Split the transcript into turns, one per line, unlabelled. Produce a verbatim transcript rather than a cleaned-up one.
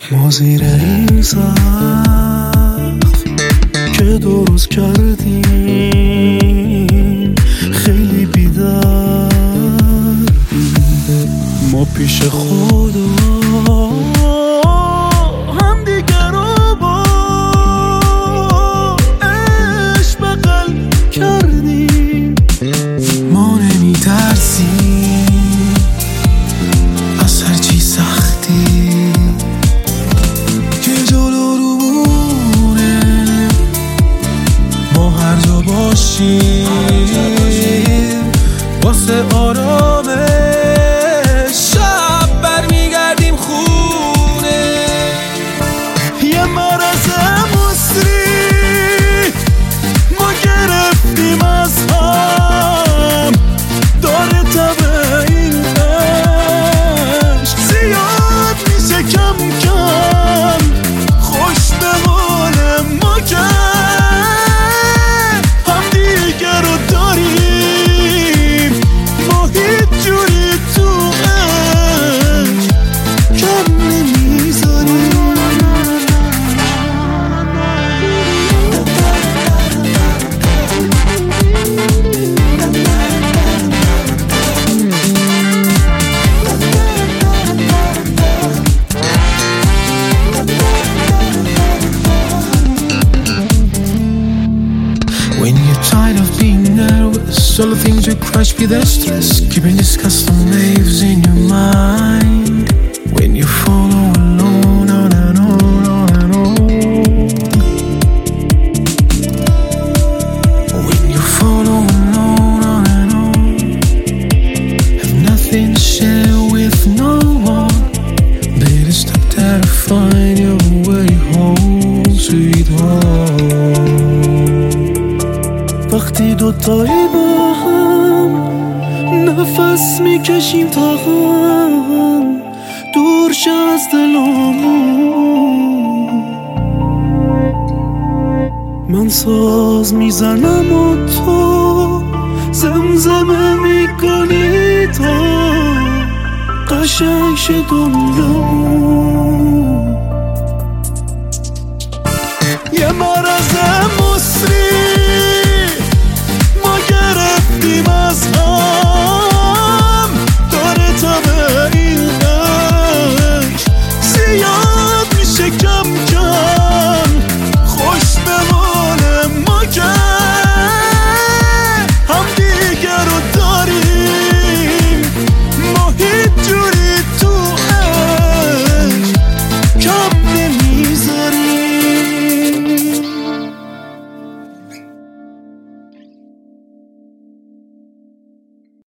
ما زیر این سقف که درست کردیم خیلی بی‌دردیم. ما پیش خدا هم دیگر رو با عشق بغل کردیم. ما نمی ترسیم از هرچی سختی که جلو رو بونه. ما هر جا باشیم واسه آرامه شب برمیگردیم خونه. یه مرض مصری ما گرفتیم از هم، داره طبع این عشق زیاد میشه کم کم. خوش به حال ما که هم دیگه رو داریم. ما هیچ جوری تو عشق کم نمیذاریم. When you're tired of being nervous, all the things you crush with the stress, keeping these custom waves in your mind. When you follow alone, on and on, on and on. When you follow alone, on and on, have nothing to share with no one. Better stop there to find your way home, sweetheart. وقتی دوتایی با هم نفس میکشیم تا هم دور شه از دلامون. من ساز میزنم و تو زمزمه میکنی تا قشنگ شه دنیامون.